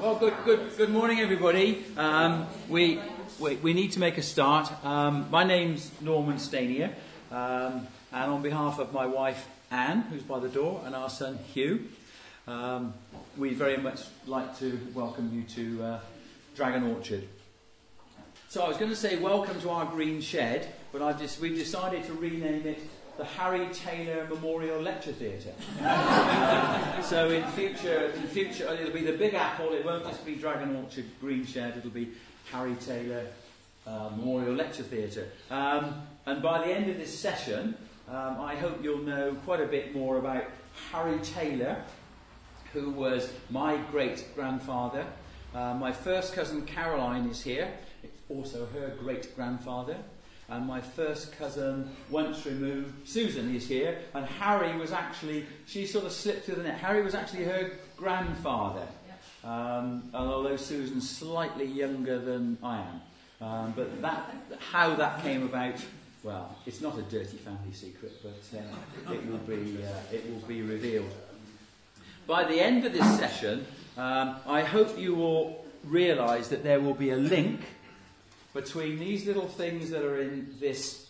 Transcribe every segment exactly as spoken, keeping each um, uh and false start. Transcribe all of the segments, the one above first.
Well, good, good, good morning, everybody. Um, we, we we need to make a start. Um, my name's Norman Stanier, um, and on behalf of my wife Anne, who's by the door, and our son Hugh, um, we very much like to welcome you to uh, Dragon Orchard. So I was going to say welcome to our green shed, but I've just we've decided to rename it the Harry Taylor Memorial Lecture Theatre. uh, so in future, in future, it'll be the Big Apple. It won't just be Dragon Orchard Green Shed. It'll be Harry Taylor uh, Memorial Lecture Theatre. Um, and by the end of this session, um, I hope you'll know quite a bit more about Harry Taylor, who was my great-grandfather. Uh, my first cousin Caroline is here. It's also her great-grandfather. And my first cousin, once removed, Susan, is here. And Harry was actually, she sort of slipped through the net. Harry was actually her grandfather. Yep. Um, and although Susan's slightly younger than I am. Um, but that, how that came about, well, it's not a dirty family secret, but uh, it will be uh, it will be revealed. By the end of this session, um, I hope you will realise that there will be a link between these little things that are in this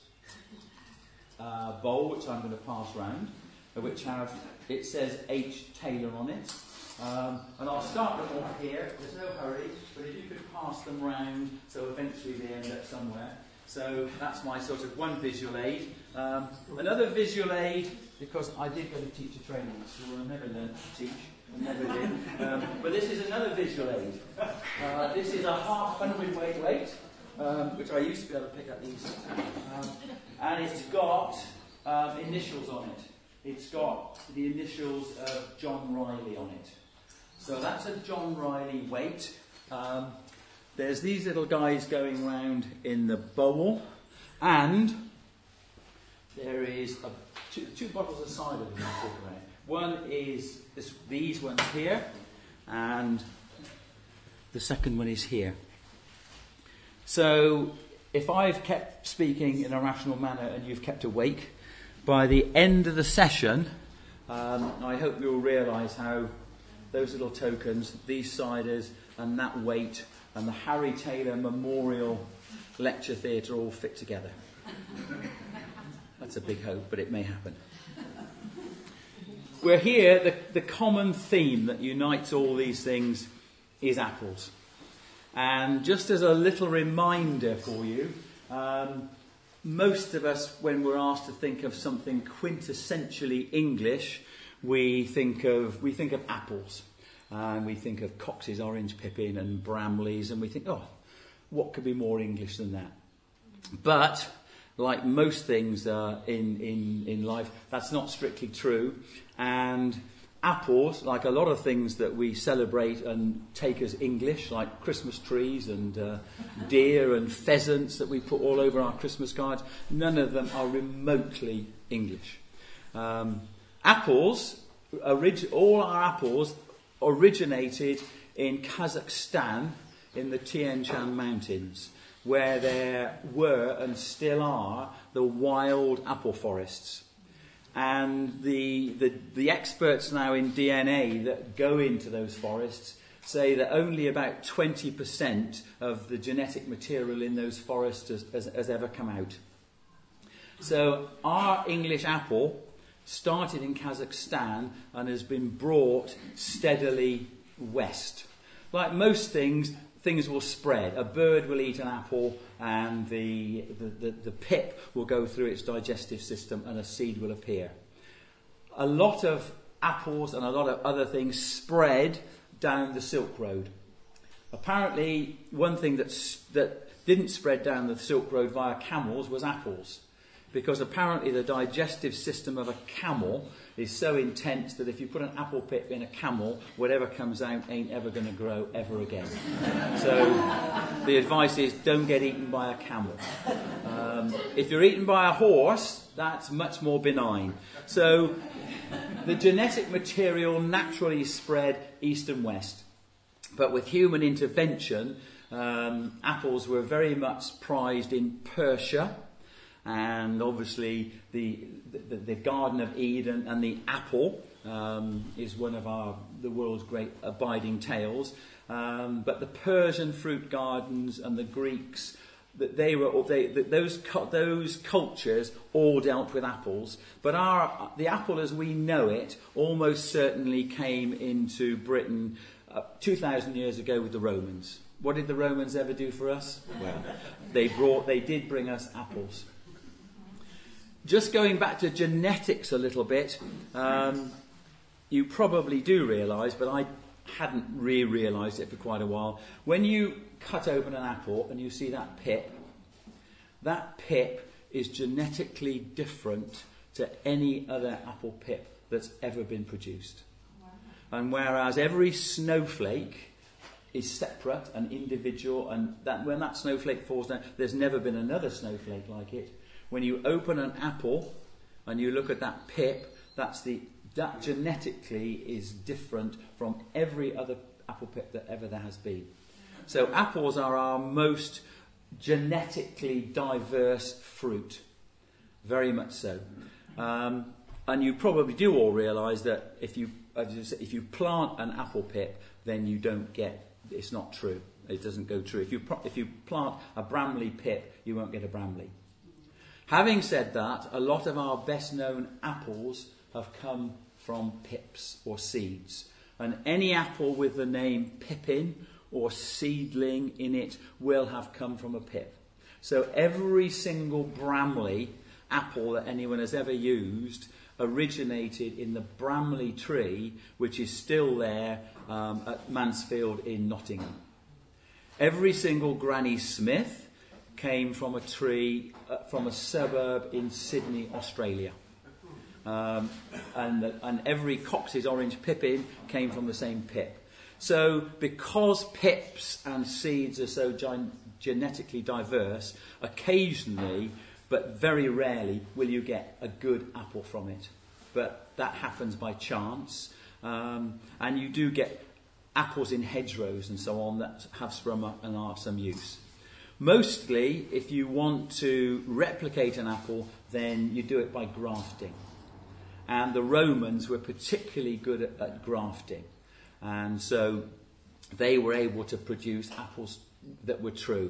uh, bowl, which I'm going to pass round, which have, it says H. Taylor on it. Um, and I'll start them off here. There's no hurry, but if you could pass them round, so eventually they end up somewhere. So that's my sort of one visual aid. Um, another visual aid, because I did go to teacher training at school, I never learned to teach. I never did. Um, but this is another visual aid. Uh, this is a half hundredweight weight. Um, which I used to be able to pick up these. Um, and it's got um, initials on it. It's got the initials of John Riley on it. So that's a John Riley weight. Um, there's these little guys going round in the bowl. And there is a, two, two bottles of cider that I'm talking about. One is this, these ones here. And the second one is here. So, if I've kept speaking in a rational manner and you've kept awake, by the end of the session, um, I hope you'll realise how those little tokens, these ciders and that weight and the Harry Taylor Memorial Lecture Theatre all fit together. That's a big hope, but it may happen. We're here, the, the common theme that unites all these things is apples. And just as a little reminder for you, um, most of us, when we're asked to think of something quintessentially English, we think of we think of apples, and we think of Cox's Orange Pippin and Bramley's, and we think, oh, what could be more English than that? But like most things uh, in in in life, that's not strictly true, and apples, like a lot of things that we celebrate and take as English, like Christmas trees and uh, deer and pheasants that we put all over our Christmas cards, none of them are remotely English. Um, apples, orig- all our apples originated in Kazakhstan in the Tian Shan Mountains, where there were and still are the wild apple forests. And the, the the experts now in D N A that go into those forests say that only about twenty percent of the genetic material in those forests has, has, has ever come out. So our English apple started in Kazakhstan and has been brought steadily west. Like most things, things will spread. A bird will eat an apple and the, the, the, the pip will go through its digestive system and a seed will appear. A lot of apples and a lot of other things spread down the Silk Road. Apparently, one thing that's, that didn't spread down the Silk Road via camels was apples. Because apparently the digestive system of a camel is so intense that if you put an apple pip in a camel, whatever comes out ain't ever going to grow ever again. So the advice is don't get eaten by a camel. Um, if you're eaten by a horse, that's much more benign. So the genetic material naturally spread east and west. But with human intervention, um, apples were very much prized in Persia. And obviously the, the, the Garden of Eden and the apple um, is one of our the world's great abiding tales. Um, but the Persian fruit gardens and the Greeks, that they were they, that those those cultures all dealt with apples. But our the apple as we know it almost certainly came into Britain uh, two thousand years ago with the Romans. What did the Romans ever do for us? Well, they brought they did bring us apples. Just going back to genetics a little bit, um, you probably do realise, but I hadn't really realised it for quite a while. When you cut open an apple and you see that pip, that pip is genetically different to any other apple pip that's ever been produced. Wow. And whereas every snowflake is separate and individual, and that when that snowflake falls down, there's never been another snowflake like it. When you open an apple and you look at that pip, that's the that genetically is different from every other apple pip that ever there has been. So apples are our most genetically diverse fruit, very much so. Um, and you probably do all realise that if you if you plant an apple pip, then you don't get. It's not true. It doesn't go true. If you if you plant a Bramley pip, you won't get a Bramley. Having said that, a lot of our best known apples have come from pips or seeds. And any apple with the name Pippin or seedling in it will have come from a pip. So every single Bramley apple that anyone has ever used originated in the Bramley tree, which is still there um, at Mansfield in Nottingham. Every single Granny Smith came from a tree uh, from a suburb in Sydney, Australia. Um, and, the, and every Cox's Orange Pippin came from the same pip. So because pips and seeds are so gen- genetically diverse, occasionally, but very rarely, will you get a good apple from it. But that happens by chance. Um, and you do get apples in hedgerows and so on that have some and are some use. Mostly, if you want to replicate an apple, then you do it by grafting. And the Romans were particularly good at, at grafting. And so they were able to produce apples that were true.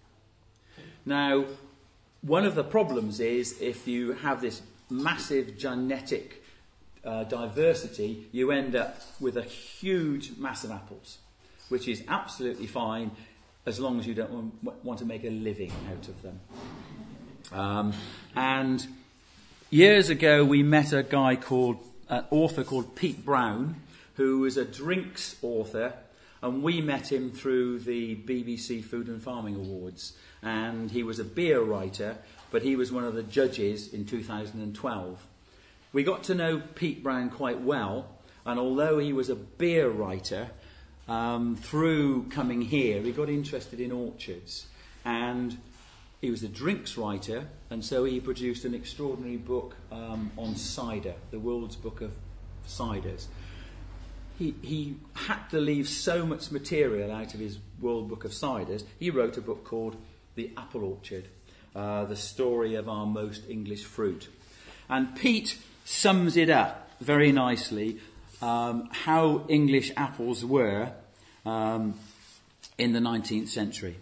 Now, one of the problems is if you have this massive genetic uh, diversity, you end up with a huge mass of apples, which is absolutely fine as long as you don't want to make a living out of them. Um, and years ago, we met a guy called, an author called Pete Brown, who was a drinks author, and we met him through the B B C Food and Farming Awards. And he was a beer writer, but he was one of the judges in two thousand twelve. We got to know Pete Brown quite well, and although he was a beer writer, um, through coming here, he got interested in orchards. And he was a drinks writer, and so he produced an extraordinary book um, on cider, the World's Book of Ciders. He, he had to leave so much material out of his World Book of Ciders. He wrote a book called The Apple Orchard, uh, the story of our most English fruit. And Pete sums it up very nicely, um, how English apples were um, in the nineteenth century.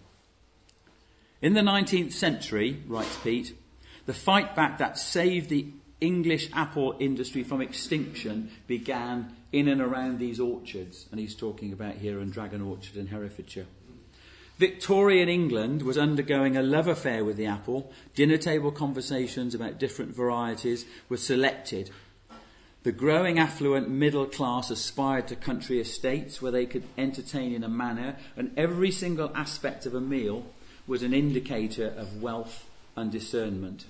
In the nineteenth century, writes Pete, the fight back that saved the English apple industry from extinction began in and around these orchards. And he's talking about here in Dragon Orchard in Herefordshire. Victorian England was undergoing a love affair with the apple. Dinner table conversations about different varieties were selected. The growing affluent middle class aspired to country estates where they could entertain in a manner, and every single aspect of a meal was an indicator of wealth and discernment.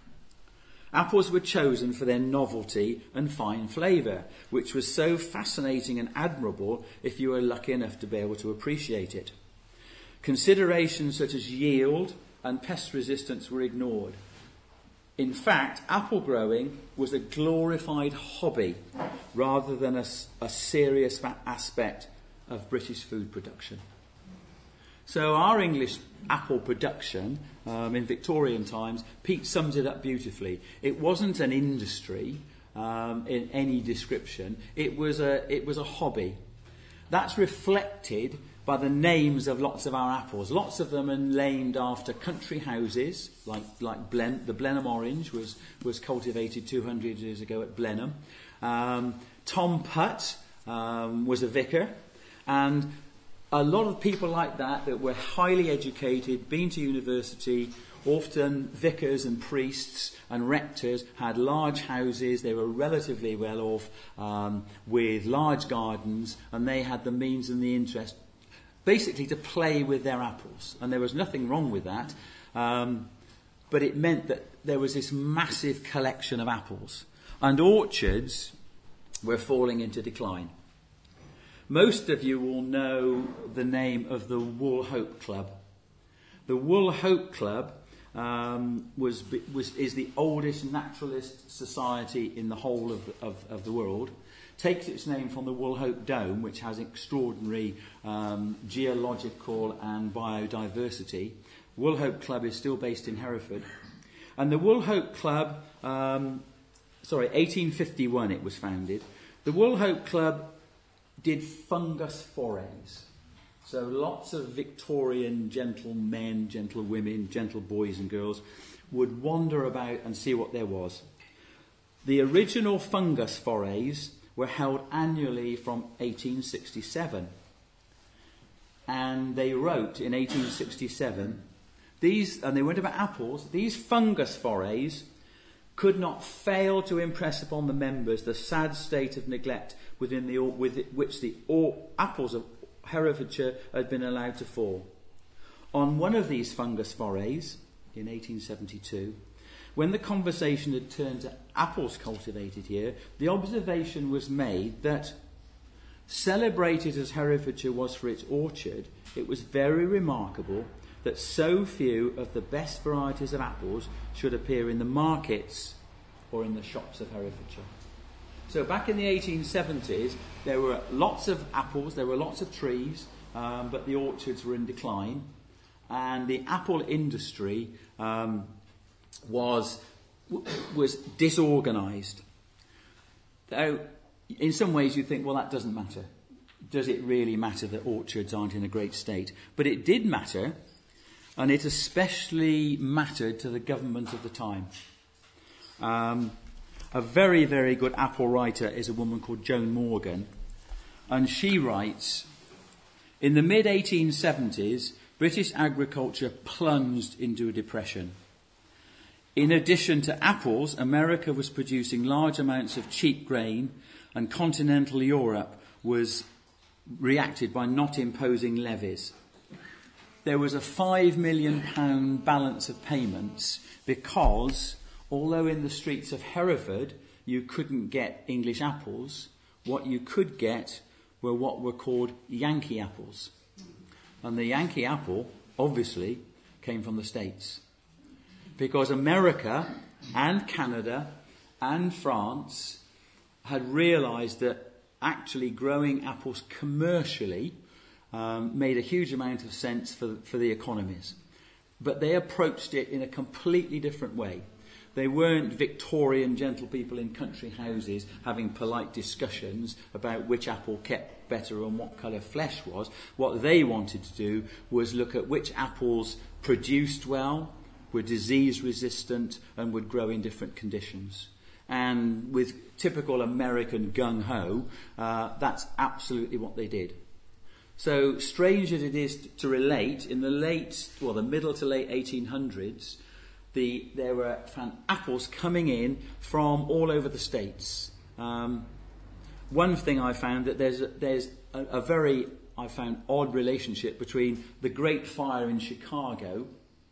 Apples were chosen for their novelty and fine flavour, which was so fascinating and admirable if you were lucky enough to be able to appreciate it. Considerations such as yield and pest resistance were ignored. In fact, apple growing was a glorified hobby rather than a, a serious aspect of British food production. So our English apple production um, in Victorian times, Pete sums it up beautifully. It wasn't an industry. um, in any description. It was a it was a hobby. That's reflected by the names of lots of our apples. Lots of them are named after country houses, like like Blen, the Blenheim orange was was cultivated two hundred years ago at Blenheim. Um, Tom Putt um, was a vicar, and a lot of people like that that were highly educated, been to university. Often vicars and priests and rectors had large houses. They were relatively well off, um, with large gardens, and they had the means and the interest basically to play with their apples. And there was nothing wrong with that, um, but it meant that there was this massive collection of apples, and orchards were falling into decline. Most of you will know the name of the Wool Hope Club. The Wool Hope Club um, was, was is the oldest naturalist society in the whole of, of, of the world. Takes its name from the Wool Hope Dome, which has extraordinary um, geological and biodiversity. Wool Hope Club is still based in Hereford. And the Wool Hope Club, um, sorry, eighteen fifty-one it was founded. The Wool Hope Club did fungus forays. So lots of Victorian gentlemen, gentlewomen, gentle boys and girls would wander about and see what there was. The original fungus forays were held annually from eighteen sixty-seven. And they wrote in eighteen sixty-seven, these, and they went about apples, these fungus forays could not fail to impress upon the members the sad state of neglect within the, with which the apples of Herefordshire had been allowed to fall. On one of these fungus forays, in eighteen seventy-two, when the conversation had turned to apples cultivated here, the observation was made that, celebrated as Herefordshire was for its orchard, it was very remarkable that so few of the best varieties of apples should appear in the markets or in the shops of Herefordshire. So back in the eighteen seventies, there were lots of apples, there were lots of trees, um, but the orchards were in decline, and the apple industry um, was was disorganised. Now, in some ways you think, well, that doesn't matter. Does it really matter that orchards aren't in a great state? But it did matter, and it especially mattered to the government of the time. Um, a very, very good apple writer is a woman called Joan Morgan, and she writes, in the mid eighteen seventies, British agriculture plunged into a depression. In addition to apples, America was producing large amounts of cheap grain, and continental Europe was reacted by not imposing levies. There was a five million pound balance of payments because, although in the streets of Hereford you couldn't get English apples, what you could get were what were called Yankee apples. And the Yankee apple, obviously, came from the States. Because America and Canada and France had realised that actually growing apples commercially um, made a huge amount of sense for, for the economies. But they approached it in a completely different way. They weren't Victorian gentle people in country houses having polite discussions about which apple kept better and what colour flesh was. What they wanted to do was look at which apples produced well, were disease resistant, and would grow in different conditions. And with typical American gung-ho, uh, that's absolutely what they did. So strange as it is to relate, in the late, well, the middle to late eighteen hundreds, the, there were found apples coming in from all over the States. Um, one thing I found that there's a, there's a, a very, I found, odd relationship between the Great Fire in Chicago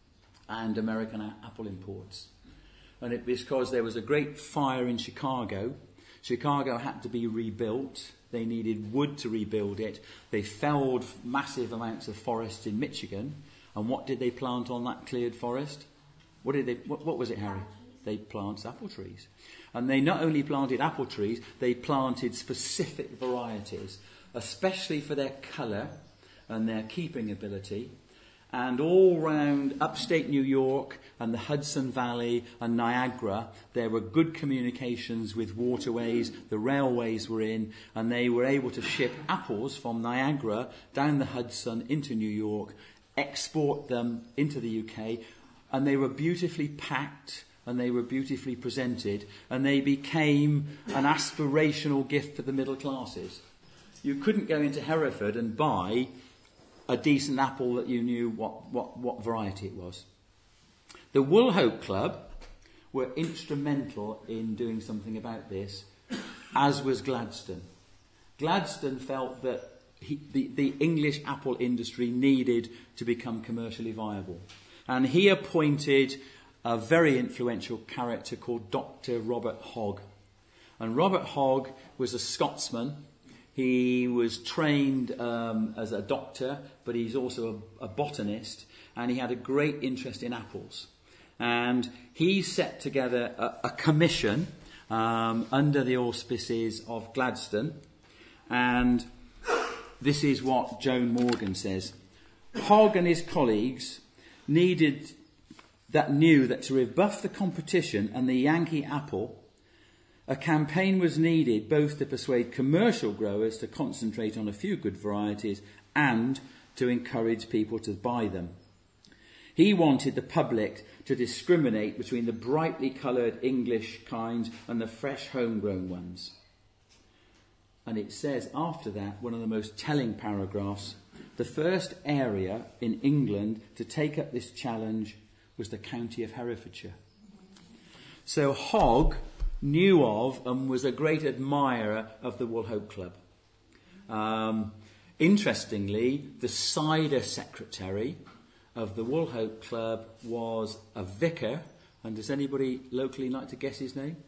and American a- apple imports. And it was because there was a great fire in Chicago. Chicago had to be rebuilt. They needed wood to rebuild it. They felled massive amounts of forest in Michigan. And what did they plant on that cleared forest? What did they? What, what was it, Harry? They planted apple trees. And they not only planted apple trees, they planted specific varieties, especially for their colour and their keeping ability. And all round upstate New York and the Hudson Valley and Niagara, there were good communications with waterways, the railways were in, and they were able to ship apples from Niagara down the Hudson into New York, export them into the U K, and they were beautifully packed and they were beautifully presented, and they became an aspirational gift for the middle classes. You couldn't go into Hereford and buy a decent apple that you knew what, what, what variety it was. The Woolhope Club were instrumental in doing something about this, as was Gladstone. Gladstone felt that he, the, the English apple industry needed to become commercially viable. And he appointed a very influential character called Doctor Robert Hogg. And Robert Hogg was a Scotsman. He was trained um, as a doctor, but he's also a, a botanist, and he had a great interest in apples. And he set together a, a commission um, under the auspices of Gladstone, and this is what Joan Morgan says. Hogg and his colleagues needed that knew that to rebuff the competition and the Yankee apple, a campaign was needed both to persuade commercial growers to concentrate on a few good varieties and to encourage people to buy them. He wanted the public to discriminate between the brightly coloured English kinds and the fresh homegrown ones. And it says after that, one of the most telling paragraphs, the first area in England to take up this challenge was the county of Herefordshire. So Hogg knew of and was a great admirer of the Woolhope Club. Um, interestingly, the cider secretary of the Woolhope Club was a vicar, and does anybody locally like to guess his name?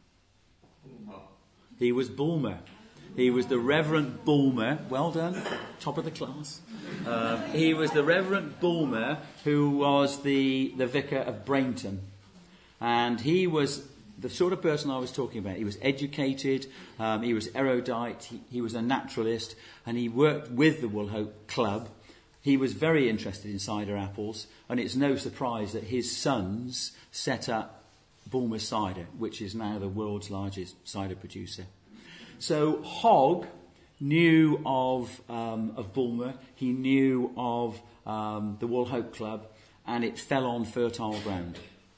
He was Bulmer. He was the Reverend Bulmer. Well done, top of the class. Uh, he was the Reverend Bulmer, who was the, the vicar of Brainton. And he was the sort of person I was talking about. He was educated, um, he was erudite, he, he was a naturalist, and he worked with the Woolhope Club. He was very interested in cider apples, and it's no surprise that his sons set up Bulmer Cider, which is now the world's largest cider producer. So Hogg knew of, um, of Bulmer, he knew of um, the Woolhope Club, and it fell on fertile ground.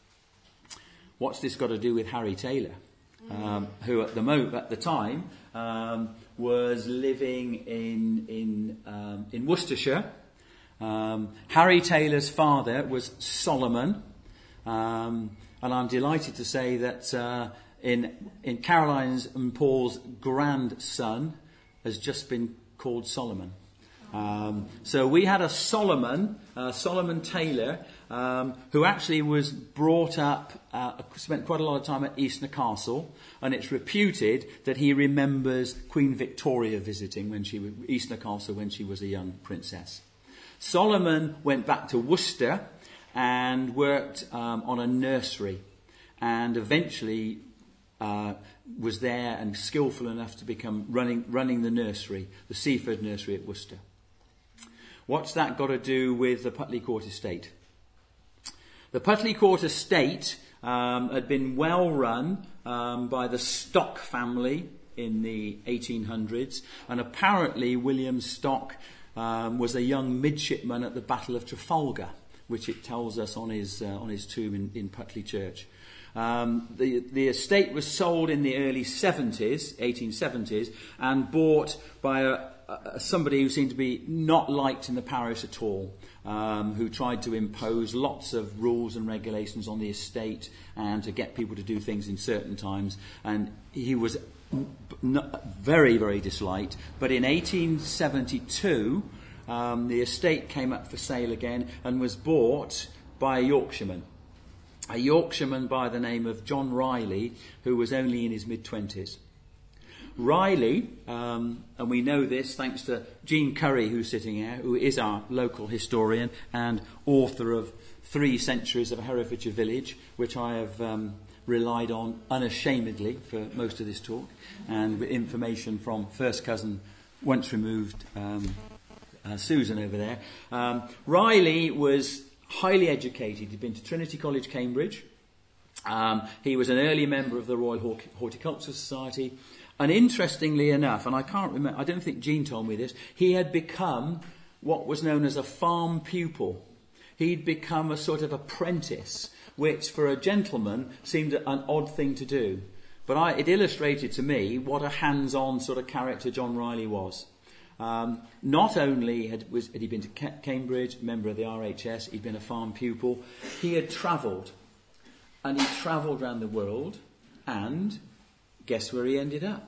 What's this got to do with Harry Taylor, um, who at the mo- at the time um, was living in in um, in Worcestershire? Um, Harry Taylor's father was Solomon, um, and I'm delighted to say that uh, in in Caroline's and Paul's grandson has just been called Solomon. Um, so we had a Solomon, uh, Solomon Taylor, um, who actually was brought up, uh, spent quite a lot of time at Eastnor Castle, and it's reputed that he remembers Queen Victoria visiting when she was Eastnor Castle when she was a young princess. Solomon went back to Worcester and worked um, on a nursery, and eventually uh, was there and skillful enough to become running running the nursery, the Seaford Nursery at Worcester. What's that got to do with the Putley Court estate? The Putley Court estate um, had been well run um, by the Stock family in the eighteen hundreds, and apparently William Stock um, was a young midshipman at the Battle of Trafalgar, which it tells us on his uh, on his tomb in, in Putley Church. Um, the, the estate was sold in the early seventies, eighteen seventies, and bought by a, a, somebody who seemed to be not liked in the parish at all, um, who tried to impose lots of rules and regulations on the estate and to get people to do things in certain times. And he was n- very, very disliked. But in eighteen seventy-two, um, the estate came up for sale again and was bought by a Yorkshireman. A Yorkshireman by the name of John Riley, who was only in his mid-twenties. Riley, um, and we know this thanks to Jean Curry, who's sitting here, who is our local historian and author of Three Centuries of a Herefordshire Village, which I have um, relied on unashamedly for most of this talk, and with information from first cousin, once removed, um, uh, Susan over there. Um, Riley was highly educated. He'd been to Trinity College, Cambridge. Um, he was an early member of the Royal Hort- Horticultural Society. And interestingly enough, and I can't remember, I don't think Jean told me this, he had become what was known as a farm pupil. He'd become a sort of apprentice, which for a gentleman seemed an odd thing to do. But I, it illustrated to me what a hands-on sort of character John Riley was. Um, not only had, was, had he been to Ca- Cambridge, member of the R H S, he'd been a farm pupil, he had travelled. And he travelled around the world, and guess where he ended up?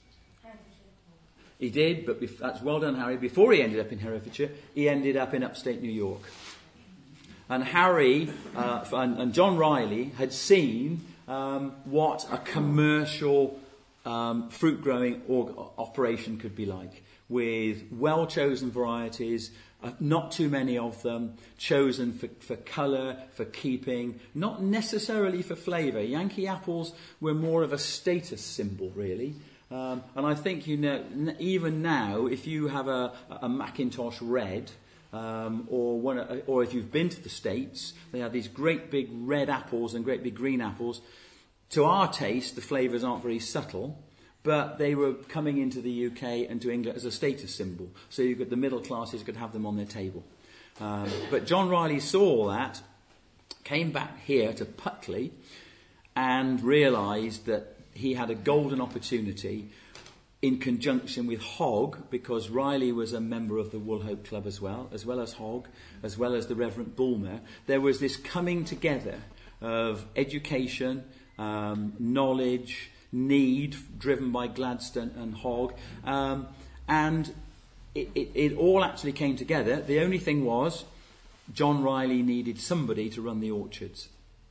He did, but bef- that's well done, Harry. Before he ended up in Herefordshire, he ended up in upstate New York. And Harry uh, and, and John Riley had seen um, what a commercial um, fruit-growing org- operation could be like, with well-chosen varieties, uh, not too many of them, chosen for, for colour, for keeping, not necessarily for flavour. Yankee apples were more of a status symbol, really. Um, and I think, you know, n- even now, if you have a, a Macintosh Red, um, or one, or if you've been to the States, they have these great big red apples and great big green apples. To our taste, the flavours aren't very subtle, but they were coming into the U K and to England as a status symbol. So you could, the middle classes could have them on their table. Um, but John Riley saw that, came back here to Putley, and realised that he had a golden opportunity in conjunction with Hogg, because Riley was a member of the Woolhope Club as well, as well as Hogg, as well as the Reverend Bulmer. There was this coming together of education, um, knowledge, need, driven by Gladstone and Hogg, um, and it, it, it all actually came together. The only thing was, John Riley needed somebody to run the orchards.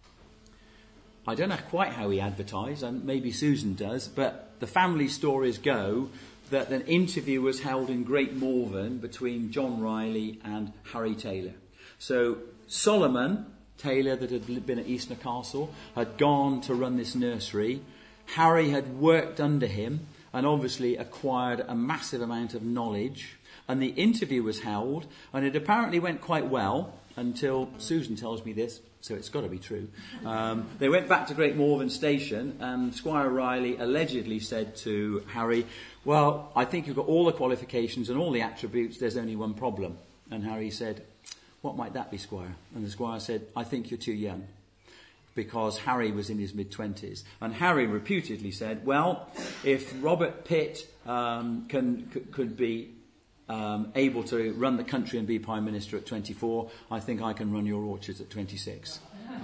I don't know quite how he advertised, and maybe Susan does, but the family stories go that an interview was held in Great Malvern between John Riley and Harry Taylor. So Solomon Taylor, that had been at Eastnor Castle, had gone to run this nursery. Harry had worked under him and obviously acquired a massive amount of knowledge. And the interview was held, and it apparently went quite well until Susan tells me this, so it's got to be true. Um, they went back to Great Malvern Station, and Squire Riley allegedly said to Harry, well, I think you've got all the qualifications and all the attributes, there's only one problem. And Harry said, what might that be, Squire? And the Squire said, I think you're too young. Because Harry was in his mid-twenties. And Harry reputedly said, well, if Robert Pitt um, can, c- could be um, able to run the country and be Prime Minister at twenty-four, I think I can run your orchards at twenty-six.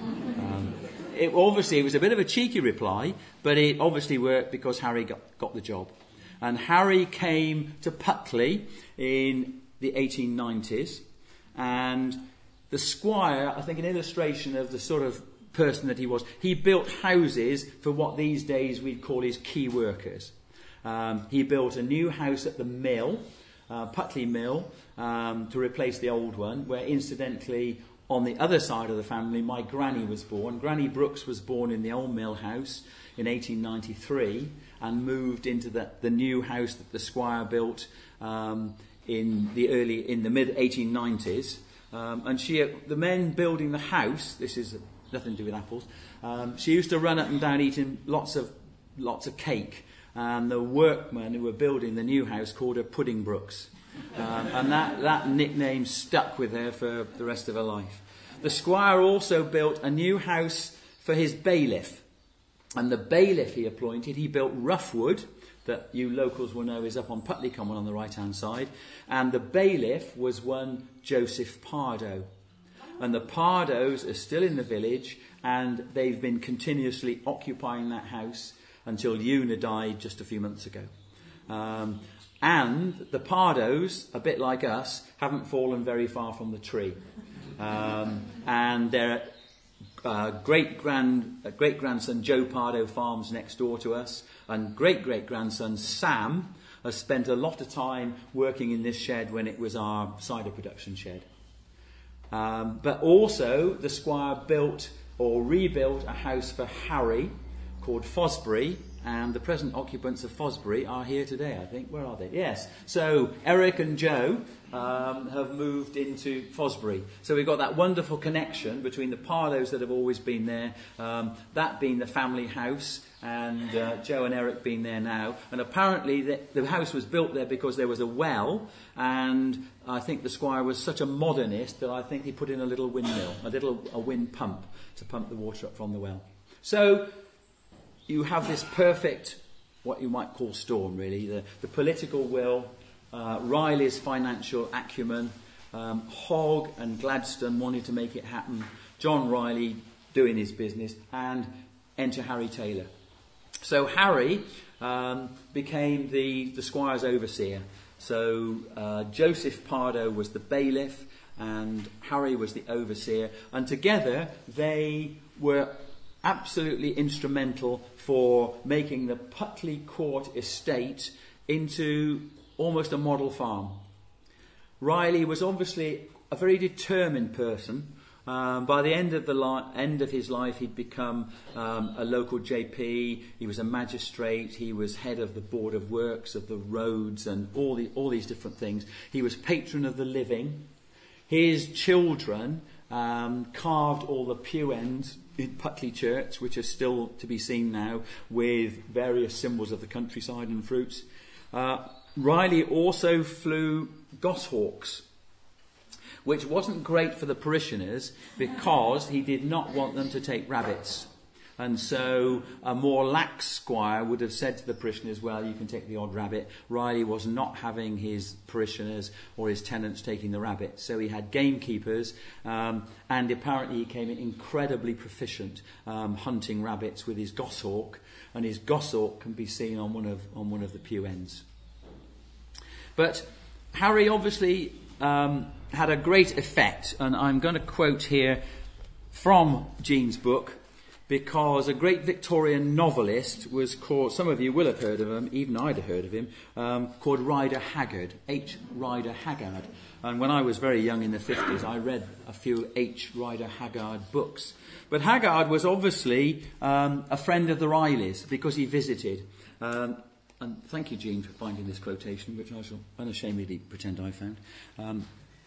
Um, it, obviously, it was a bit of a cheeky reply, but it obviously worked because Harry got, got the job. And Harry came to Putley in the eighteen nineties, and the Squire, I think an illustration of the sort of person that he was, he built houses for what these days we'd call his key workers. Um, he built a new house at the mill, uh, Putley Mill, um, to replace the old one, where incidentally on the other side of the family my granny was born. Granny Brooks was born in the old mill house in eighteen ninety-three and moved into the, the new house that the Squire built um, in the early in the mid eighteen nineties. Um, and she, the men building the house, this is nothing to do with apples, um, she used to run up and down eating lots of lots of cake, and the workmen who were building the new house called her Pudding Brooks, um, and that, that nickname stuck with her for the rest of her life. The Squire also built a new house for his bailiff, and the bailiff he appointed, he built Roughwood, that you locals will know is up on Putley Common on the right-hand side, and the bailiff was one Joseph Pardo. And the Pardos are still in the village, and they've been continuously occupying that house until Una died just a few months ago. Um, and the Pardos, a bit like us, haven't fallen very far from the tree. Um, and their uh, great-grand, uh, great-grandson Joe Pardo farms next door to us, and great-great-grandson Sam has spent a lot of time working in this shed when it was our cider production shed. Um, but also, the Squire built or rebuilt a house for Harry called Fosbury, and the present occupants of Fosbury are here today, I think. Where are they? Yes. So Eric and Joe um, have moved into Fosbury. So we've got that wonderful connection between the Parlows that have always been there, um, that being the family house, and uh, Joe and Eric being there now. And apparently the, the house was built there because there was a well, and I think the squire was such a modernist that I think he put in a little windmill, a little a wind pump to pump the water up from the well. So you have this perfect, what you might call storm, really. The, the political will, uh, Riley's financial acumen, um, Hogg and Gladstone wanted to make it happen, John Riley doing his business, and enter Harry Taylor. So Harry um, became the, the squire's overseer. So uh, Joseph Pardo was the bailiff, and Harry was the overseer. And together they were absolutely instrumental for making the Putley Court estate into almost a model farm. Riley was obviously a very determined person. Um, by the end of the li- end of his life, he'd become um, a local J P. He was a magistrate. He was head of the Board of Works, of the roads, and all the all these different things. He was patron of the living. His children um, carved all the pew ends in Putley Church, which are still to be seen now, with various symbols of the countryside and fruits. Uh, Riley also flew goshawks, which wasn't great for the parishioners because he did not want them to take rabbits. And so a more lax squire would have said to the parishioners, well, you can take the odd rabbit. Riley was not having his parishioners or his tenants taking the rabbit. So he had gamekeepers, um, and apparently he became incredibly proficient um, hunting rabbits with his goshawk, and his goshawk can be seen on one of on one of the pew ends. But Harry obviously um, had a great effect, and I'm going to quote here from Jean's book, because a great Victorian novelist was called, some of you will have heard of him, even I'd have heard of him, um, called Rider Haggard, H. Rider Haggard. And when I was very young in the fifties, I read a few H. Rider Haggard books. But Haggard was obviously um, a friend of the Rileys because he visited. Um, and thank you, Jean, for finding this quotation, which I shall unashamedly pretend I found. Um,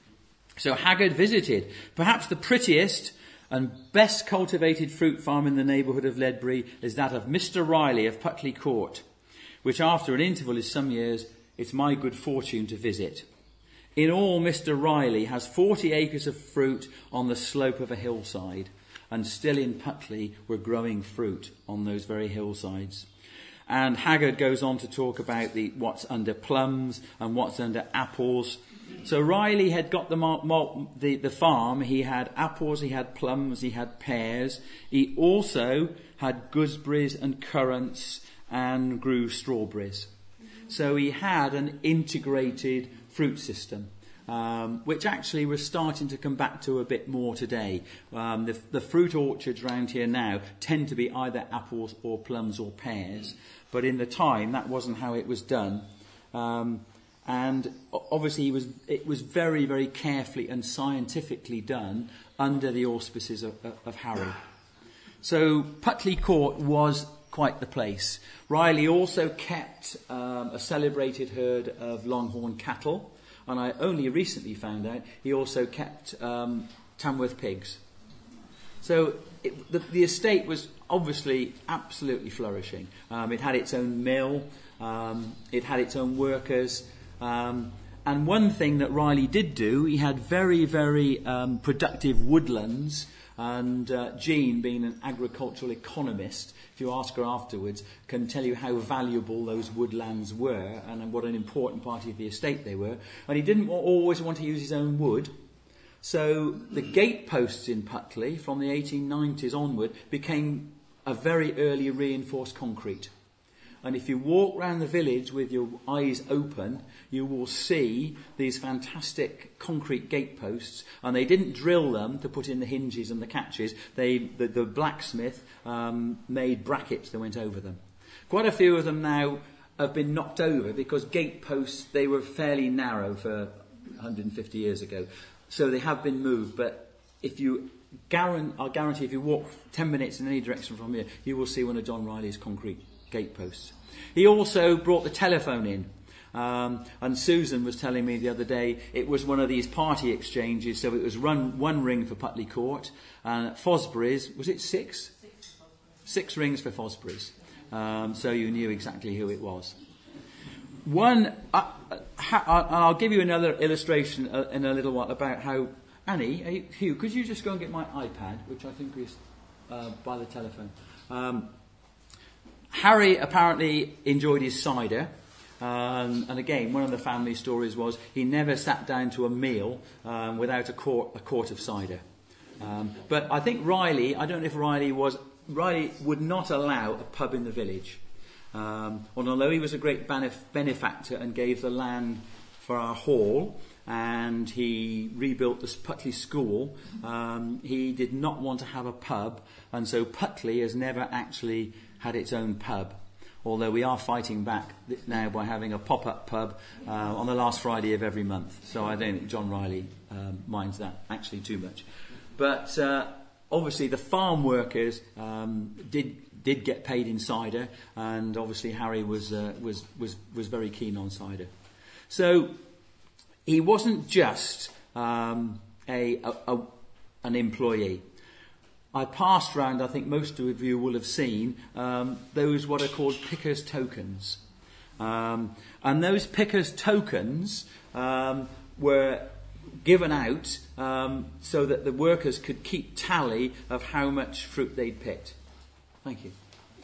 so Haggard visited, perhaps the prettiest and best cultivated fruit farm in the neighbourhood of Ledbury is that of Mister Riley of Putley Court, which after an interval of some years, it's my good fortune to visit. In all, Mister Riley has forty acres of fruit on the slope of a hillside, and still in Putley we're growing fruit on those very hillsides. And Haggard goes on to talk about the what's under plums and what's under apples. So Riley had got the, the, the farm. He had apples, he had plums, he had pears. He also had gooseberries and currants and grew strawberries. So he had an integrated fruit system, um, which actually we're starting to come back to a bit more today. Um, the, the fruit orchards around here now tend to be either apples or plums or pears. But in the time, that wasn't how it was done. Um, And obviously he was, it was very, very carefully and scientifically done under the auspices of, of, of Harry. So Putley Court was quite the place. Riley also kept um, a celebrated herd of Longhorn cattle. And I only recently found out he also kept um, Tamworth pigs. So it, the, the estate was obviously absolutely flourishing. Um, it had its own mill. Um, it had its own workers. Um, and one thing that Riley did do, he had very, very um, productive woodlands. And uh, Jean, being an agricultural economist, if you ask her afterwards, can tell you how valuable those woodlands were and what an important part of the estate they were. And he didn't always want to use his own wood. So the gateposts in Putley from the eighteen nineties onward became a very early reinforced concrete. And if you walk around the village with your eyes open, you will see these fantastic concrete gateposts. And they didn't drill them to put in the hinges and the catches. They, the, the blacksmith um, made brackets that went over them. Quite a few of them now have been knocked over because gateposts, they were fairly narrow for one hundred fifty years ago. So they have been moved, but if you guarantee, I'll guarantee if you walk ten minutes in any direction from here, you will see one of John Riley's concrete gateposts. He also brought the telephone in. Um, and Susan was telling me the other day it was one of these party exchanges, so it was run one ring for Putley Court, and at Fosbury's, was it six? Six, six rings for Fosbury's. Um, so you knew exactly who it was. One, uh, ha, I'll give you another illustration uh, in a little while about how, Annie, uh, Hugh, could you just go and get my iPad, which I think is uh, by the telephone. Um, Harry apparently enjoyed his cider. Um, and again, one of the family stories was he never sat down to a meal um, without a quart, a quart of cider. Um, but I think Riley, I don't know if Riley was, Riley would not allow a pub in the village. Um, and although he was a great benef- benefactor and gave the land for our hall, and he rebuilt the Putley School, um, he did not want to have a pub, and so Putley has never actually had its own pub. Although we are fighting back now by having a pop-up pub uh, on the last Friday of every month. So I don't think John Riley um, minds that actually too much. But uh, obviously the farm workers um, did did get paid in cider, and obviously Harry was uh, was was was very keen on cider. So he wasn't just um, a, a, a an employee. I passed round, I think most of you will have seen, um, those what are called pickers' tokens. Um, and those pickers' tokens um, were given out um, so that the workers could keep tally of how much fruit they'd picked. Thank you.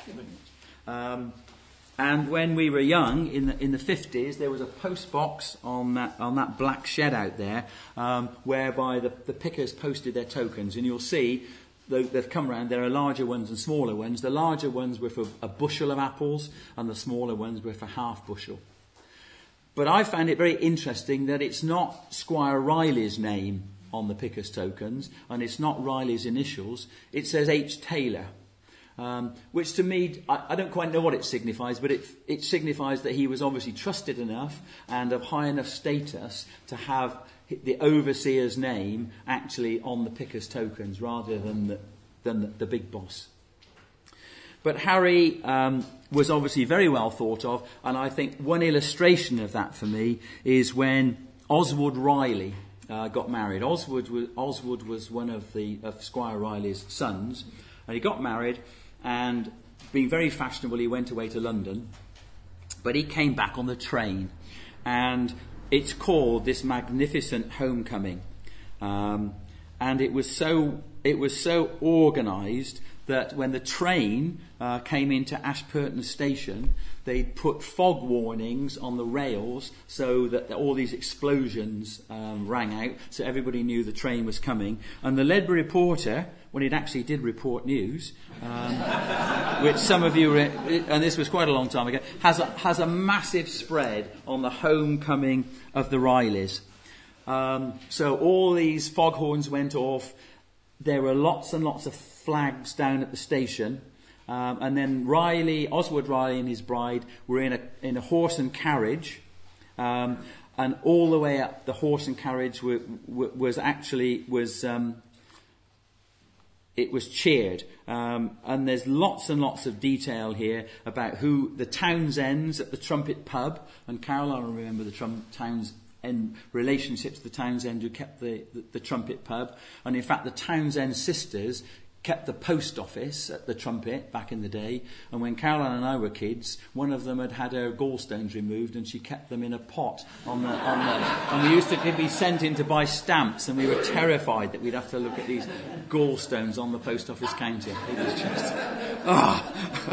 Um, and when we were young, in the in the fifties, there was a post box on that on that black shed out there, um, whereby the, the pickers posted their tokens, and you'll see. They've come around, there are larger ones and smaller ones. The larger ones were for a bushel of apples, and the smaller ones were for half bushel. But I found it very interesting that it's not Squire Riley's name on the pickers' tokens, and it's not Riley's initials. It says H. Taylor, um, which to me, I, I don't quite know what it signifies, but it, it signifies that he was obviously trusted enough and of high enough status to have the overseer's name actually on the pickers' tokens rather than the, than the, the big boss. But Harry um, was obviously very well thought of, and I think one illustration of that for me is when Oswald Riley uh, got married. Oswald was, Oswald was one of the of Squire Riley's sons, and he got married, and being very fashionable, he went away to London, but he came back on the train, and it's called this magnificent homecoming, um, and it was so it was so organised that when the train uh, came into Ashburton Station, they'd put fog warnings on the rails so that all these explosions um, rang out, so everybody knew the train was coming. And the Ledbury Reporter, when it actually did report news, um, which some of you, re- and this was quite a long time ago, has a, has a massive spread on the homecoming of the Rileys. Um, so all these foghorns went off. There were lots and lots of flags down at the station, um, and then Riley, Oswald Riley and his bride were in a in a horse and carriage, um, and all the way up the horse and carriage were, were, was actually was um, it was cheered, um, and there's lots and lots of detail here about who the Townsends at the Trumpet Pub, and Carol, I remember the Trum- Towns. And relationships to the Townsend who kept the, the, the Trumpet Pub. And in fact, the Townsend sisters kept the post office at the Trumpet back in the day. And when Caroline and I were kids, one of them had had her gallstones removed, and she kept them in a pot on the on the. And we used to be sent in to buy stamps, and we were terrified that we'd have to look at these gallstones on the post office counter. It was just ah.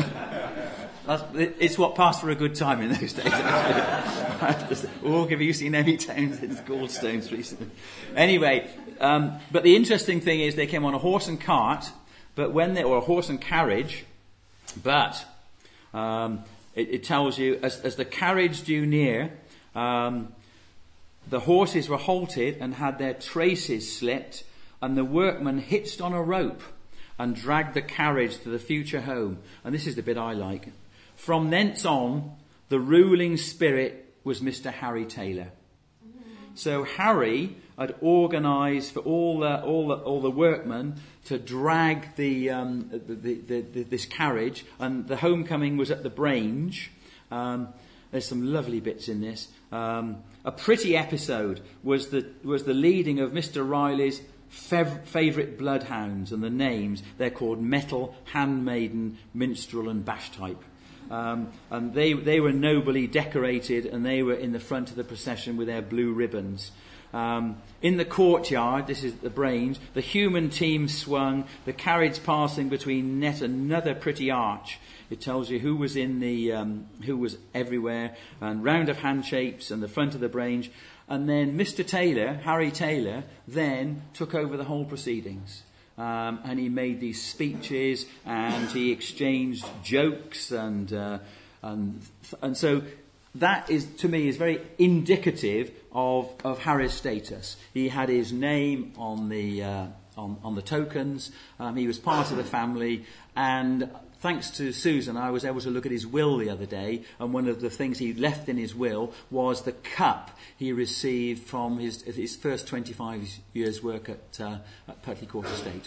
Oh. It's what passed for a good time in those days, actually. Oh, have you seen Emmy Townsend's gallstones recently? Anyway, um, but the interesting thing is they came on a horse and cart, but when they, or a horse and carriage, but um, it, it tells you, as, as the carriage drew near, um, the horses were halted and had their traces slipped, and the workmen hitched on a rope and dragged the carriage to the future home. And this is the bit I like. From thence on, the ruling spirit was Mister Harry Taylor. So Harry had organised for all the, all the, all the workmen to drag the, um, the, the, the, the this carriage, and the homecoming was at the Grange. Um, there's some lovely bits in this. Um, a pretty episode was the was the leading of Mister Riley's fev- favourite bloodhounds, and the names, they're called Metal, Handmaiden, Minstrel and Bashtype. Um, and they they were nobly decorated, and they were in the front of the procession with their blue ribbons. Um, in the courtyard, this is the Grange, the human team swung, the carriage passing between net another pretty arch. It tells you who was in the, um, who was everywhere, and round of handshakes and the front of the Grange. And then Mister Taylor, Harry Taylor, then took over the whole proceedings. Um, and he made these speeches, and he exchanged jokes, and uh, and and so that is, to me, is very indicative of of Harry's status. He had his name on the uh, on on the tokens. Um, he was part of the family, and thanks to Susan, I was able to look at his will the other day, and one of the things he left in his will was the cup he received from his his first twenty-five years' work at, uh, at Putley Court Estate.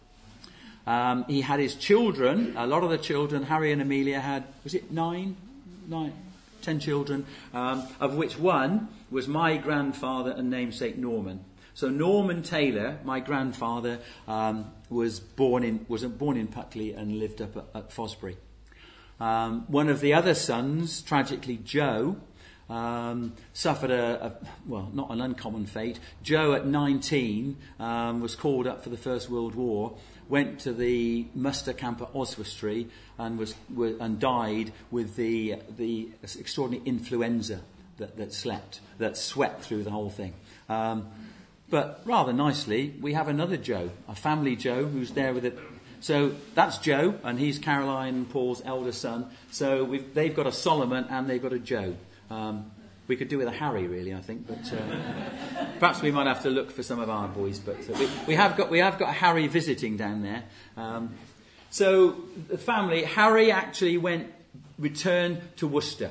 Um, he had his children, a lot of the children, Harry and Amelia had, was it nine? Nine, ten children, um, of which one was my grandfather and namesake Norman. So Norman Taylor, my grandfather, um, was born in was born in Putley and lived up at, at Fosbury. Um, one of the other sons, tragically Joe, um, suffered a, a well, not an uncommon fate. Joe, at nineteen, um, was called up for the First World War, went to the muster camp at Oswestry, and was, was and died with the the extraordinary influenza that, that slept that swept through the whole thing. Um, But rather nicely, we have another Joe, a family Joe, who's there with it. So that's Joe, and he's Caroline and Paul's elder son. So we've, they've got a Solomon and they've got a Joe. Um, we could do with a Harry, really, I think, but uh, perhaps we might have to look for some of our boys. But uh, we, we have got we have got Harry visiting down there. Um, so the family, Harry actually went returned to Worcester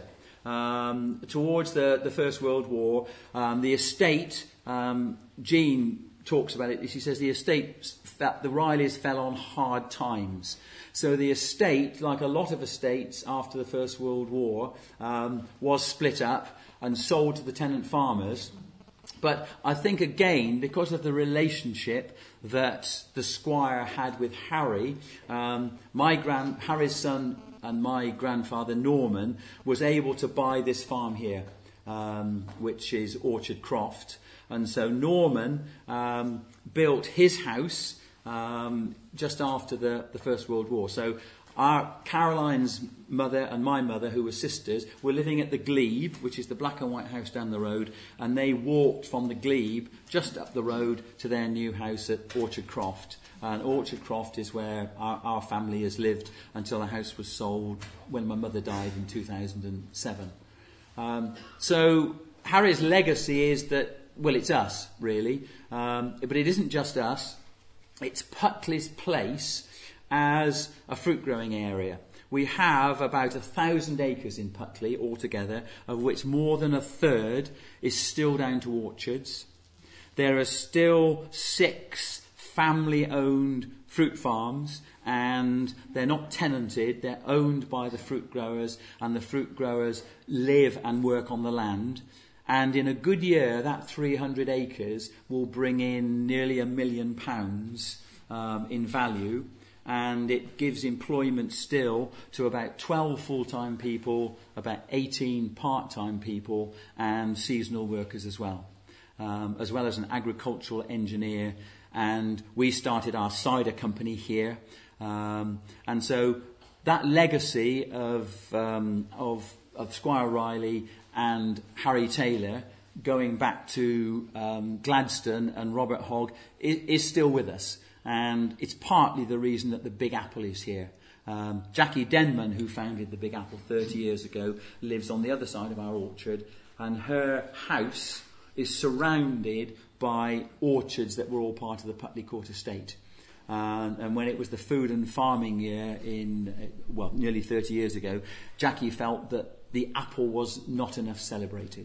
um, towards the, the First World War. Um, the estate. Um, Jean talks about it. She says the estate, that the Rileys fell on hard times. So the estate, like a lot of estates after the First World War, um, was split up and sold to the tenant farmers. But I think, again, because of the relationship that the squire had with Harry, um, my grand, Harry's son and my grandfather Norman was able to buy this farm here, um, which is Orchard Croft. And so Norman um, built his house um, just after the, the First World War. So our Caroline's mother and my mother, who were sisters, were living at the Glebe, which is the black and white house down the road, and they walked from the Glebe just up the road to their new house at Orchard Croft. And Orchard Croft is where our, our family has lived until the house was sold when my mother died in two thousand seven. Um, so Harry's legacy is that, well, it's us, really. Um, but it isn't just us. It's Putley's place as a fruit-growing area. We have about a thousand acres in Putley altogether, of which more than a third is still down to orchards. There are still six family-owned fruit farms, and they're not tenanted. They're owned by the fruit growers, and the fruit growers live and work on the land. And in a good year, that three hundred acres will bring in nearly a million pounds um, in value. And it gives employment still to about twelve full-time people, about eighteen part-time people, and seasonal workers as well, um, as well as an agricultural engineer. And we started our cider company here. Um, and so that legacy of, um, of, of Squire Riley and Harry Taylor, going back to um, Gladstone and Robert Hogg, is, is still with us. And it's partly the reason that the Big Apple is here. Um, Jackie Denman, who founded the Big Apple thirty years ago, lives on the other side of our orchard, and her house is surrounded by orchards that were all part of the Putley Court estate. Um, and when it was the food and farming year in, uh, well, nearly thirty years ago, Jackie felt that the apple was not enough celebrated.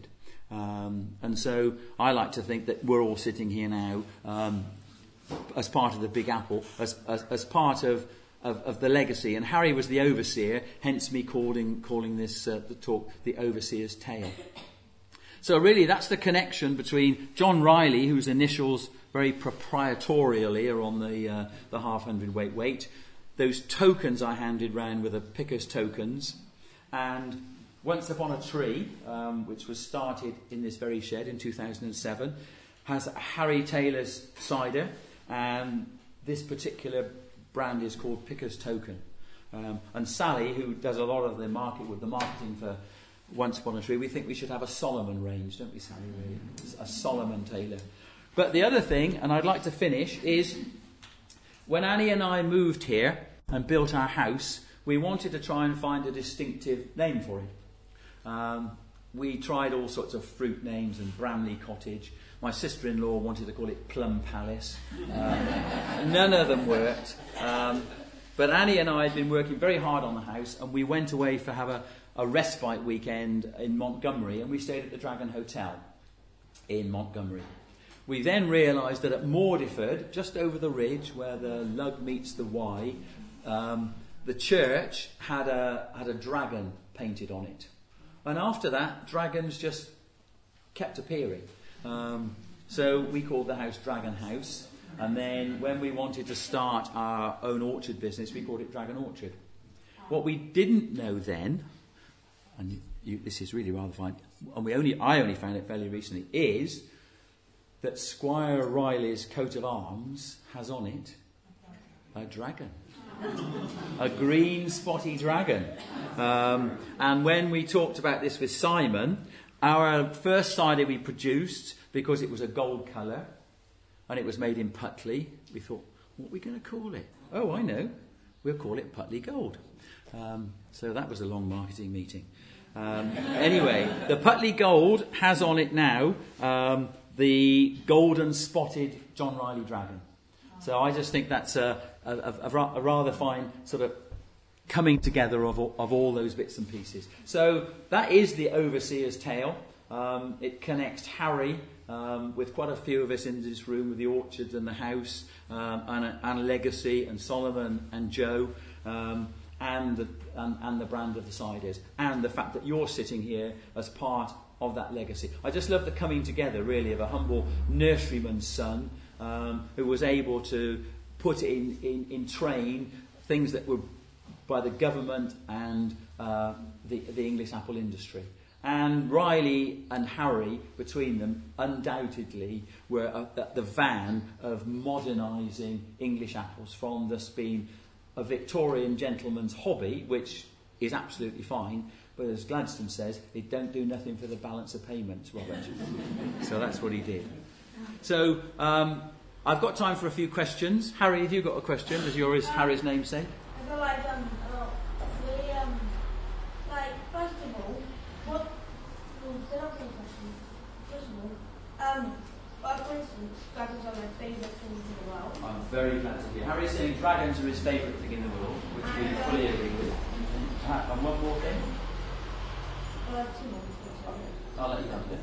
Um, and so I like to think that we're all sitting here now um, as part of the Big Apple, as, as, as part of, of, of the legacy. And Harry was the overseer, hence me calling, calling this uh, the talk the Overseer's Tale. So really that's the connection between John Riley, whose initials very proprietorially are on the, uh, the half hundredweight weight, those tokens I handed round were the Pickers tokens, and Once Upon a Tree, um, which was started in this very shed in two thousand seven, has Harry Taylor's cider, and this particular brand is called Pickers Token. Um, and Sally, who does a lot of the market with the marketing for Once Upon a Tree, we think we should have a Solomon range, don't we, Sally? Really? A Solomon Taylor. But the other thing, and I'd like to finish, is when Annie and I moved here and built our house, we wanted to try and find a distinctive name for it. Um, we tried all sorts of fruit names and Bramley Cottage. My sister-in-law wanted to call it Plum Palace. Um, none of them worked. Um, but Annie and I had been working very hard on the house, and we went away for have a, a respite weekend in Montgomery, and we stayed at the Dragon Hotel in Montgomery. We then realised that at Mordiford, just over the ridge where the Lug meets the Y, um, the church had a had a dragon painted on it. And after that, dragons just kept appearing. Um, so we called the house Dragon House. And then when we wanted to start our own orchard business, we called it Dragon Orchard. What we didn't know then, and you, you, this is really rather fine, and we only I only found it fairly recently, is that Squire Riley's coat of arms has on it a dragon. A green spotty dragon. Um, and when we talked about this with Simon, our first cider we produced, because it was a gold colour and it was made in Putley, we thought, what are we going to call it? Oh, I know. We'll call it Putley Gold. Um, so that was a long marketing meeting. Um, anyway, the Putley Gold has on it now um, the golden spotted John Riley dragon. So I just think that's a, a, a, a rather fine sort of coming together of all, of all those bits and pieces. So that is the Overseer's Tale. Um, it connects Harry um, with quite a few of us in this room, with the orchards and the house, um, and, and Legacy and Solomon and Joe, um, and, the, and, and the brand of the ciders, and the fact that you're sitting here as part of that legacy. I just love the coming together, really, of a humble nurseryman's son um, who was able to put in, in, in train things that were by the government and uh, the, the English apple industry. And Riley and Harry, between them, undoubtedly were at the van of modernising English apples, from this being a Victorian gentleman's hobby, which is absolutely fine, but as Gladstone says, it don't do nothing for the balance of payments, Robert. So that's what he did. So um, I've got time for a few questions. Harry, have you got a question? Does your is Harry's namesake? I feel like, um, uh, we, um, like, first of all, what, well, there are some questions. First of all, um, well, for instance, dragons are my favourite things in the world. I'm very glad to hear. Harry's saying dragons are his favourite thing in the world, which we fully agree with. And one more thing? Well, two more things. I'll let you have it.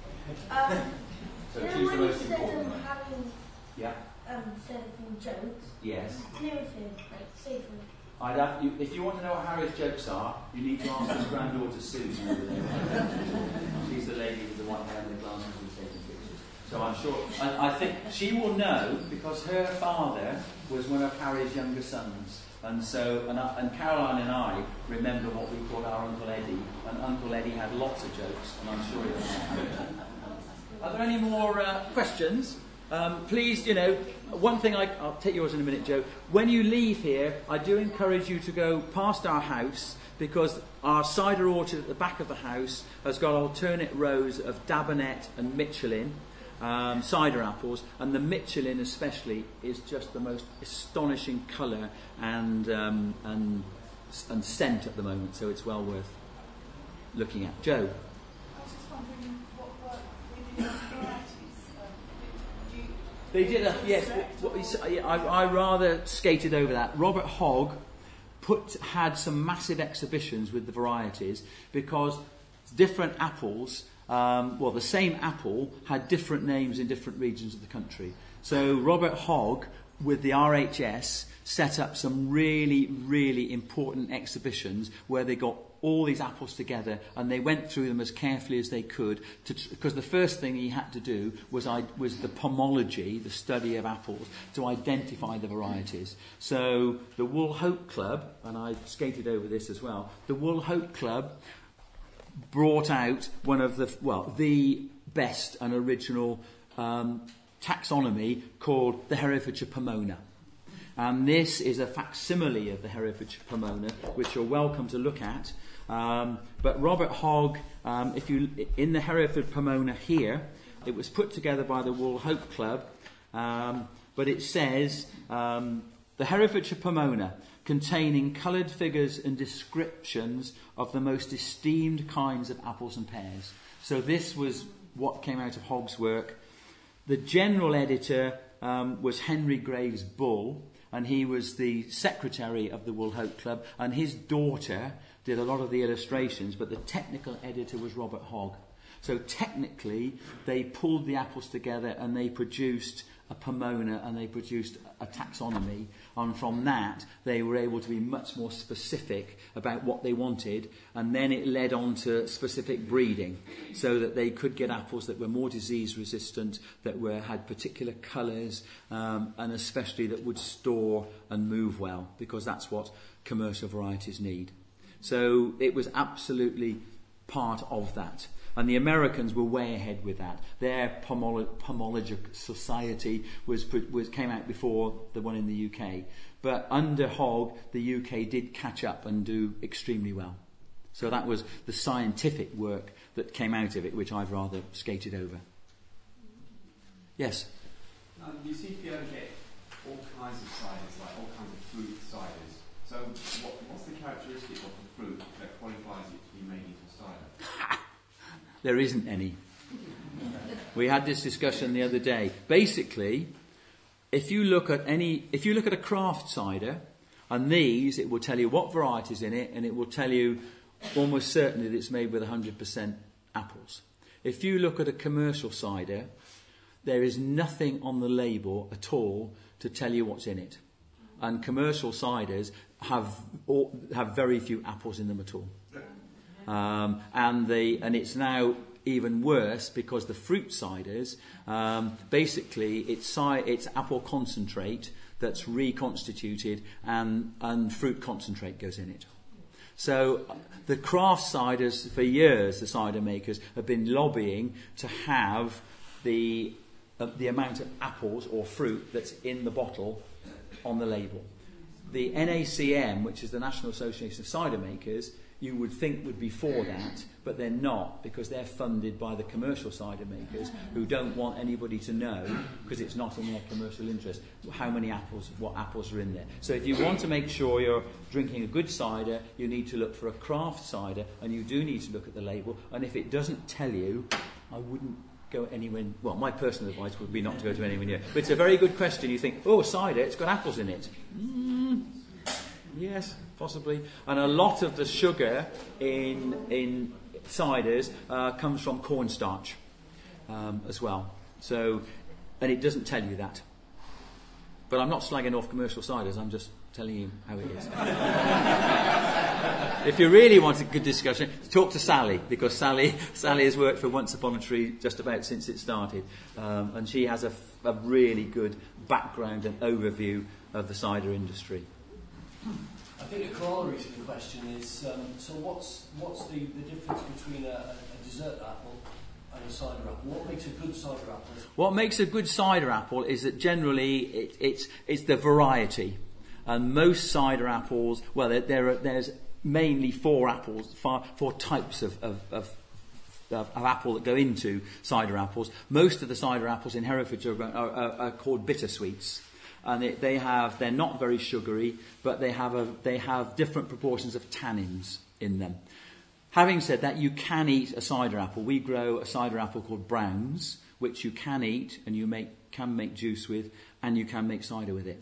Um, So you know choose the when you most said important um, one. having Yeah. um, said a few jokes, Yes. anything, like, say for I'd have, you, if you want to know what Harry's jokes are, you need to ask his granddaughter Susan over there. She's the lady with the white hair and the glasses who's taking pictures. So I'm sure, I, I think she will know, because her father was one of Harry's younger sons. And so, and, I, and Caroline and I remember what we called our Uncle Eddie, and Uncle Eddie had lots of jokes, and I'm sure he'll know. Are there any more uh, questions? Um, please, you know, one thing, I, I'll take yours in a minute, Joe. When you leave here, I do encourage you to go past our house, because our cider orchard at the back of the house has got alternate rows of Dabonet and Michelin um, cider apples, and the Michelin especially is just the most astonishing colour and, um, and, and scent at the moment, so it's well worth looking at. Joe? I was just wondering what work we did on varieties. Um, did you They did a, yes, what, what, I, I rather skated over that. Robert Hogg put, had some massive exhibitions with the varieties, because different apples um, well, the same apple had different names in different regions of the country. So Robert Hogg, with the R H S, set up some really, really important exhibitions where they got all these apples together and they went through them as carefully as they could, because the first thing he had to do was, I, was the pomology, the study of apples, to identify the varieties. So the Wool Hope Club, and I skated over this as well, the Wool Hope Club brought out one of the, well, the best and original um, taxonomy called the Herefordshire Pomona. And this is a facsimile of the Herefordshire Pomona, which you're welcome to look at. Um, but Robert Hogg, um, if you in the Hereford Pomona here, it was put together by the Wool Hope Club, um, but it says um, the Herefordshire Pomona, containing coloured figures and descriptions of the most esteemed kinds of apples and pears. So this was what came out of Hogg's work. The general editor um, was Henry Graves Bull, and he was the secretary of the Wool Hope Club, and his daughter did a lot of the illustrations, but the technical editor was Robert Hogg. So technically, they pulled the apples together and they produced a Pomona and they produced a taxonomy, and from that they were able to be much more specific about what they wanted, and then it led on to specific breeding so that they could get apples that were more disease resistant, that were had particular colours, um, and especially that would store and move well, because that's what commercial varieties need. So it was absolutely part of that. And the Americans were way ahead with that. Their pomolo- pomologic society was, was came out before the one in the U K. But under Hogg, the U K did catch up and do extremely well. So that was the scientific work that came out of it, which I've rather skated over. Yes? Um, you seem to be able to get all kinds of ciders, like all kinds of fruit ciders. So what, what's the characteristic of the fruit that qualifies it to be made into cider? There isn't any. We had this discussion the other day. Basically, if you look at any, if you look at a craft cider, and these, it will tell you what variety's in it, and it will tell you almost certainly that it's made with one hundred percent apples. If you look at a commercial cider, there is nothing on the label at all to tell you what's in it. And commercial ciders have all, have very few apples in them at all. Um, and the and it's now even worse because the fruit ciders, um, basically it's ci- it's apple concentrate that's reconstituted, and and fruit concentrate goes in it. So the craft ciders, for years, the cider makers have been lobbying to have the uh, the amount of apples or fruit that's in the bottle on the label. The N A C M, which is the National Association of Cider Makers, you would think would be for that, but they're not, because they're funded by the commercial cider makers who don't want anybody to know, because it's not in their commercial interest, how many apples, what apples are in there. So if you want to make sure you're drinking a good cider, you need to look for a craft cider, and you do need to look at the label, and if it doesn't tell you, I wouldn't go anywhere. Well, my personal advice would be not to go to anywhere near. But it's a very good question. You think, oh, cider, it's got apples in it. Mm, yes, possibly. And a lot of the sugar in in ciders uh, comes from cornstarch um, as well. So, and it doesn't tell you that. But I'm not slagging off commercial ciders. I'm just telling you how it is. If you really want a good discussion, talk to Sally, because Sally Sally has worked for Once Upon a Tree just about since it started, um, and she has a, a really good background and overview of the cider industry. I think a corollary to the question is, um, so what's what's the, the difference between a, a dessert apple and a cider apple? What makes a good cider apple? What makes a good cider apple is that generally it, it's it's the variety, and most cider apples, well, there, there are, there's mainly four apples, four, four types of, of, of, of, of apple that go into cider apples. Most of the cider apples in Herefordshire are, are, are called bittersweets. And it, they have, they're not very sugary, but they have a, they have different proportions of tannins in them. Having said that, you can eat a cider apple. We grow a cider apple called Browns, which you can eat and you make, can make juice with, and you can make cider with it.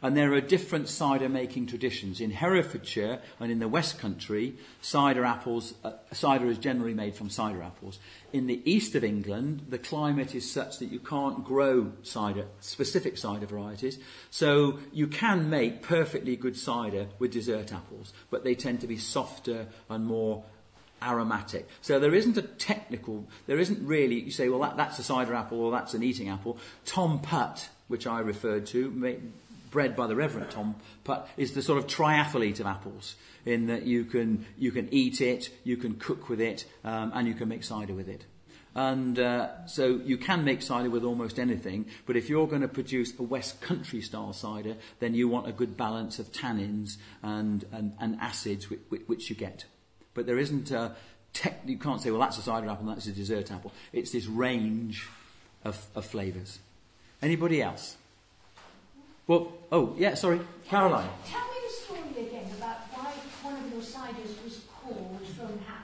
And there are different cider making traditions. In Herefordshire and in the West Country, cider apples, uh, cider is generally made from cider apples. In the east of England, the climate is such that you can't grow cider, specific cider varieties. So you can make perfectly good cider with dessert apples, but they tend to be softer and more aromatic. So there isn't a technical, there isn't really, you say, well, that, that's a cider apple or that's an eating apple. Tom Putt, which I referred to, made, bred by the Reverend Tom Putt, is the sort of triathlete of apples, in that you can you can eat it, you can cook with it, um, and you can make cider with it. And uh, so you can make cider with almost anything, but if you're going to produce a West Country style cider, then you want a good balance of tannins and, and, and acids which, which you get. But there isn't a tech, you can't say, well, that's a cider apple and that's a dessert apple. It's this range of, of flavours. Anybody else? Well, oh, yeah, sorry, Caroline. Tell me the story again about why one of your ciders was called Throne Hat.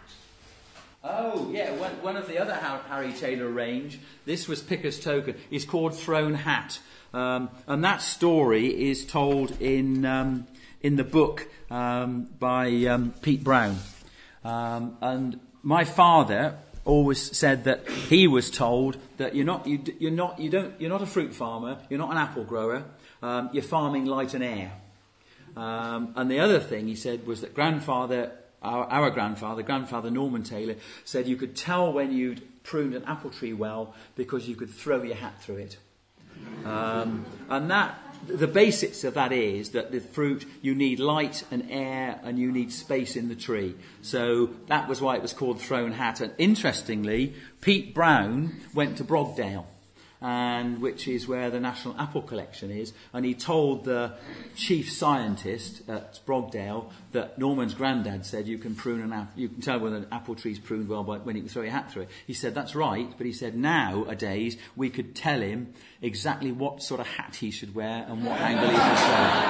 Oh, yeah, one, one of the other Harry Taylor range, this was Picker's Token, is called Throne Hat. Um, and that story is told in um, in the book um, by um, Pete Brown. Um, and my father always said that he was told that you're not you, you're not you don't you're not a fruit farmer, you're not an apple grower, um, you're farming light and air. Um, and the other thing he said was that grandfather, our, our grandfather, grandfather Norman Taylor, said you could tell when you'd pruned an apple tree well because you could throw your hat through it. Um, and that the basics of that is that the fruit, you need light and air and you need space in the tree. So that was why it was called Throne Hat. And interestingly, Pete Brown went to Brogdale, and which is where the National Apple Collection is, and he told the chief scientist at Brogdale that Norman's granddad said you can prune an apple, you can tell whether an apple tree's pruned well by when you can throw your hat through it. He said that's right, but he said nowadays we could tell him exactly what sort of hat he should wear and what angle he should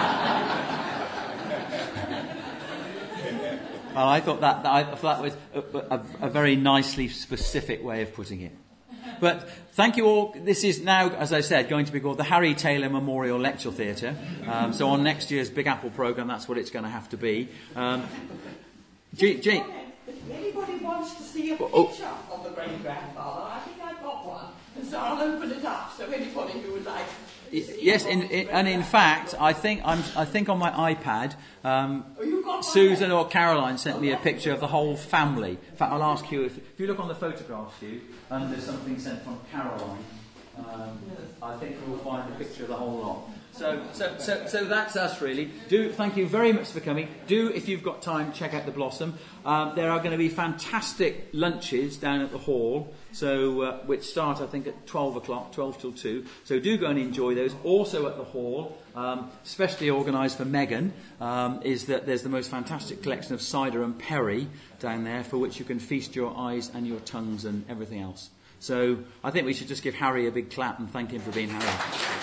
throw. Well, I thought that I thought that was a, a, a very nicely specific way of putting it. But thank you all. This is now, as I said, going to be called the Harry Taylor Memorial Lecture Theatre. Um, so on next year's Big Apple programme, that's what it's going to have to be. Um, G- G- if anybody wants to see a picture oh. of the great-grandfather, I think I've got one. And so I'll open it up, so anybody who would like to see Yes, it in, in, and in fact, I think I'm, I think on my iPad, um, Oh, you've got one Susan there? or Caroline sent me a picture of the whole family. In fact, I'll ask you, if, if you look on the photographs, Hugh, and there's something sent from Caroline, um, I think we'll find a picture of the whole lot. So, so, so, so that's us really. Do thank you very much for coming. Do, if you've got time, check out the Blossom. Um, there are going to be fantastic lunches down at the hall, so uh, which start I think at twelve o'clock, twelve till two. So do go and enjoy those. Also at the hall, um, specially organised for Megan, um, is that there's the most fantastic collection of cider and perry down there, for which you can feast your eyes and your tongues and everything else. So I think we should just give Harry a big clap and thank him for being Harry.